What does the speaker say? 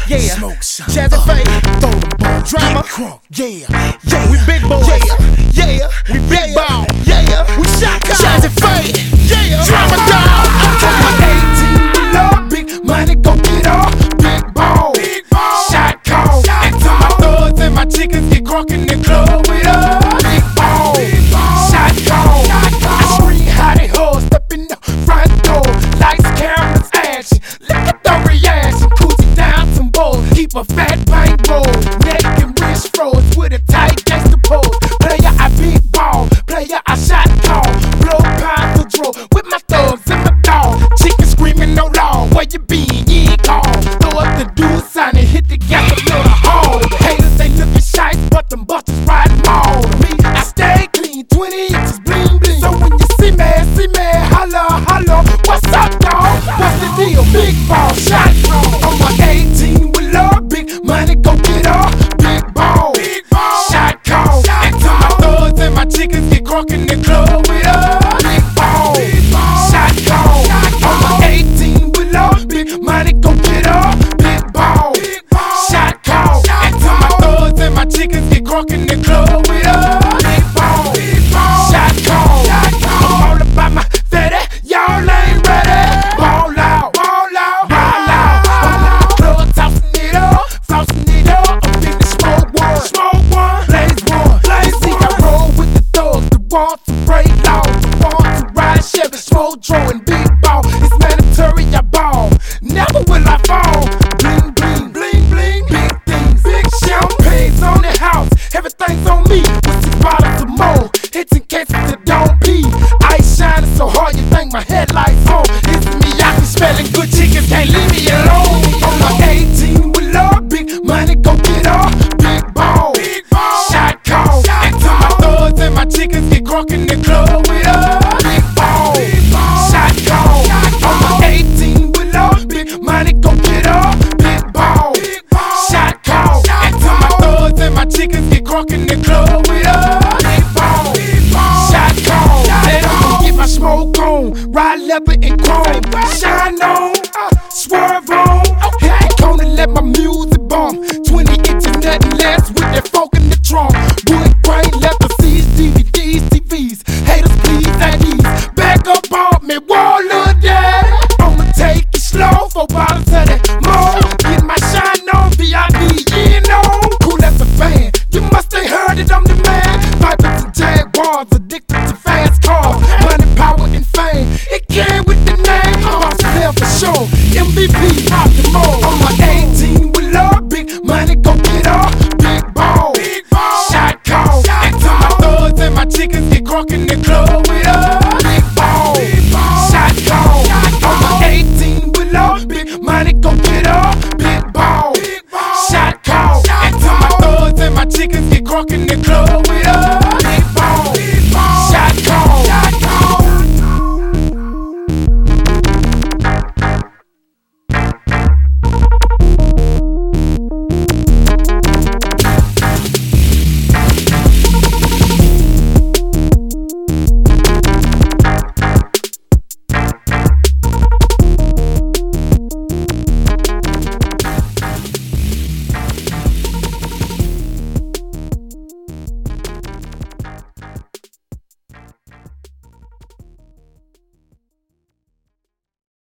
Yeah, smoke some. Jazzy Faye, Throw them balls. Drama. Get crunk. Yeah. We big boys. Yeah. We big ball. Yeah. We shot call. Jazzy Faye. Yeah. Drama dog. I'm 18 below. Big money, go get off. Big ball. Shot call. Until my thugs and my chickens get crunk in the club with us. Big ball. Shot call. I scream how they hoes step in the front door. Lights, cameras, action. Look at the reaction. Coochie down some bowls. Keep a fat bank roll. Neck and wrist froze with a tight gangster pose. Player, I big ball. Player, I shot call. Blow pound to draw with my thugs and my dog. Chicken screaming no law. Where you been? You ain't call. Throw up the dude sign and hit the gas and blow the hole. Haters, they looking shy, but them busters riding all. Me, I stay clean. 20 inches bling bling. So when you see me, holla. What's up, dog? What's the deal? Big ball, shot call. I'm a 18 with love. Big money, go get off. Big ball, shot call. Until my thugs and my chickens get crunk in the club with us. Big ball, shot call. I'm a 18 with love. Big money, go get off. Big ball, shot call. Until my thugs and my chickens get crunk in the club with us. Big ball, shot call. I'm all about my fatty. Y'all ain't ready. Ball out. Plug tossing it up, flossing it up. I'm in the smoke one, blaze one. See, I roll with the thugs that want to break laws, that want to ride Chevy, smoke, and big ball. It's mandatory, I ball. Never will I fall. Bling, big things, big champagnes on the house. Everything's on me. With 6 bottles of more, hits in cases that don't pee. Ice shining so hard you think my headlights on. It's me, I be smelling good chickens, can't leave me alone. I'm 18 with love, big money, go get off. Big ball, shot call. Until my thugs and my chickens get crunk in the club with us. Big ball, shot call. I'm 18 with love, big money, go get off. Big ball, shot call. Until my thugs and my chickens get crunk in the club with us. Big ball, shot call. Said I'm gonna get my smoke on, ride leather and chrome. Shine